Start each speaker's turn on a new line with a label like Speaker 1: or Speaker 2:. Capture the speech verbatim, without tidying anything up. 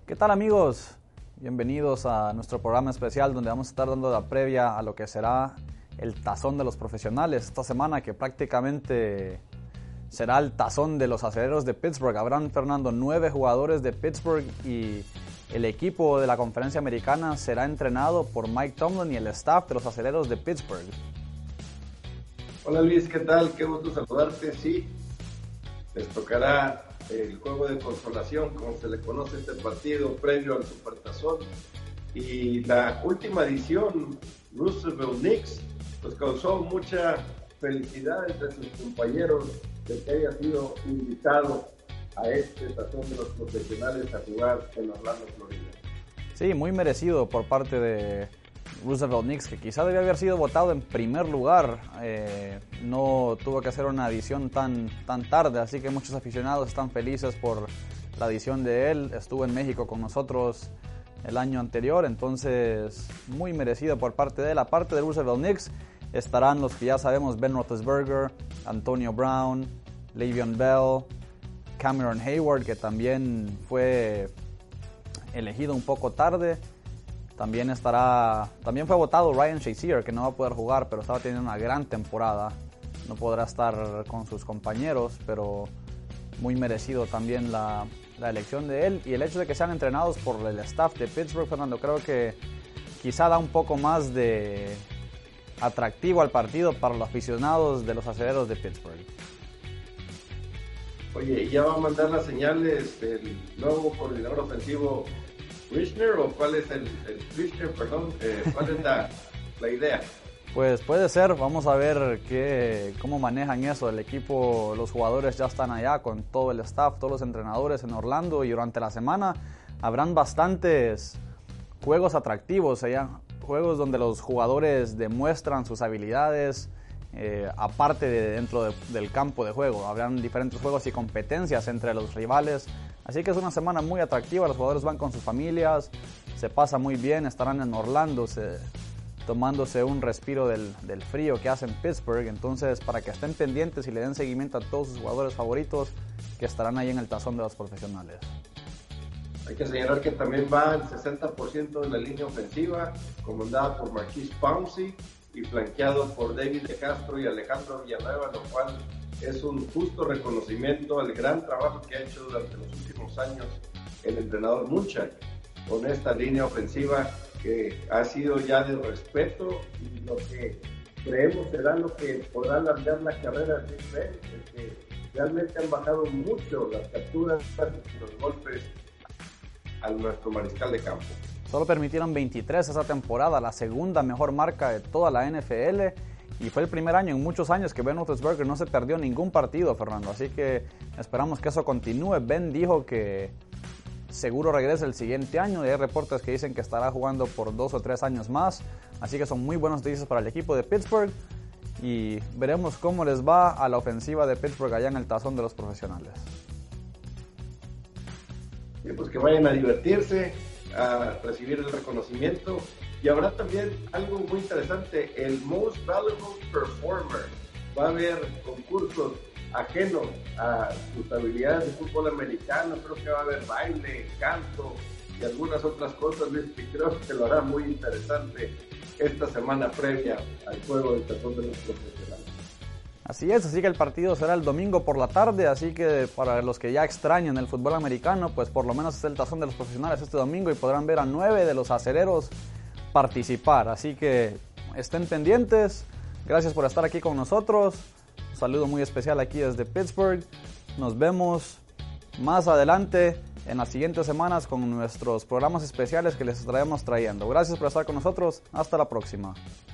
Speaker 1: ¿Qué tal, amigos? Bienvenidos a nuestro programa especial donde vamos a estar dando la previa a lo que será el Tazón de los Profesionales esta semana, que prácticamente será el Tazón de los Aceleros de Pittsburgh. Habrán, Fernando, nueve jugadores de Pittsburgh y el equipo de la Conferencia Americana será entrenado por Mike Tomlin y el staff de los Aceleros de Pittsburgh.
Speaker 2: Hola Luis, ¿qué tal? Qué gusto saludarte. Sí, les tocará el juego de consolación, como se le conoce este partido, previo al Supertazón. Y la última edición, Roosevelt Knicks, pues causó mucha felicidad entre sus compañeros de que haya sido invitado a este Tazón de los Profesionales a jugar en Orlando, Florida.
Speaker 1: Sí, muy merecido por parte de Roosevelt Knicks, que quizá debía haber sido votado en primer lugar. Eh, no tuvo que hacer una edición tan, tan tarde, así que muchos aficionados están felices por la edición de él. Estuvo en México con nosotros el año anterior, entonces muy merecido por parte de él. Aparte de Roosevelt Knicks, estarán los que ya sabemos: Ben Roethlisberger, Antonio Brown, Le'Veon Bell, Cameron Hayward, que también fue elegido un poco tarde. También estará, también fue votado Ryan Shazier, que no va a poder jugar, pero estaba teniendo una gran temporada. No podrá estar con sus compañeros, pero muy merecido también la, la elección de él. Y el hecho de que sean entrenados por el staff de Pittsburgh, Fernando, creo que quizá da un poco más de atractivo al partido para los aficionados de los Aceleros de Pittsburgh.
Speaker 2: Oye, ¿ya va a mandar las señales del nuevo coordinador ofensivo Richner, o cuál es el, el Richner, perdón, eh, cuál es la, la idea?
Speaker 1: Pues puede ser, vamos a ver qué, cómo manejan eso. El equipo, los jugadores ya están allá con todo el staff, todos los entrenadores en Orlando, y durante la semana habrán bastantes juegos atractivos allá, juegos donde los jugadores demuestran sus habilidades, eh, aparte de dentro de, del campo de juego. Habrán diferentes juegos y competencias entre los rivales. Así que es una semana muy atractiva, los jugadores van con sus familias, se pasa muy bien, estarán en Orlando se, tomándose un respiro del, del frío que hace en Pittsburgh. Entonces, para que estén pendientes y le den seguimiento a todos sus jugadores favoritos que estarán ahí en el Tazón de los Profesionales.
Speaker 2: Hay que señalar que también va el sesenta por ciento de la línea ofensiva, comandada por Marquise Pouncey y flanqueado por David De Castro y Alejandro Villanueva, lo cual es un justo reconocimiento al gran trabajo que ha hecho durante los últimos años el entrenador Munchak con esta línea ofensiva, que ha sido ya de respeto, y lo que creemos será lo que podrá alargar la carrera de Israel, porque realmente han bajado mucho las capturas y los golpes a nuestro mariscal de campo.
Speaker 1: Solo permitieron veintitrés esa temporada, la segunda mejor marca de toda la N F L. Y fue el primer año en muchos años que Ben Roethlisberger no se perdió ningún partido, Fernando. Así que esperamos que eso continúe. Ben dijo que seguro regresa el siguiente año. Y hay reportes que dicen que estará jugando por dos o tres años más. Así que son muy buenas noticias para el equipo de Pittsburgh. Y veremos cómo les va a la ofensiva de Pittsburgh allá en el Tazón de los Profesionales.
Speaker 2: Y pues que vayan a divertirse, a recibir el reconocimiento. Y habrá también algo muy interesante, el Most Valuable Performer. Va a haber concursos ajenos a sus habilidades de fútbol americano. Creo que va a haber baile, canto y algunas otras cosas, Luis, que creo que lo hará muy interesante esta semana previa al juego del Tazón de los Profesionales.
Speaker 1: Así es, así que el partido será el domingo por la tarde, así que para los que ya extrañan el fútbol americano, pues por lo menos es el Tazón de los Profesionales este domingo y podrán ver a nueve de los aceleros participar. Así que estén pendientes. Gracias por estar aquí con nosotros. Un saludo muy especial aquí desde Pittsburgh. Nos vemos más adelante en las siguientes semanas con nuestros programas especiales que les estaremos trayendo. Gracias por estar con nosotros. Hasta la próxima.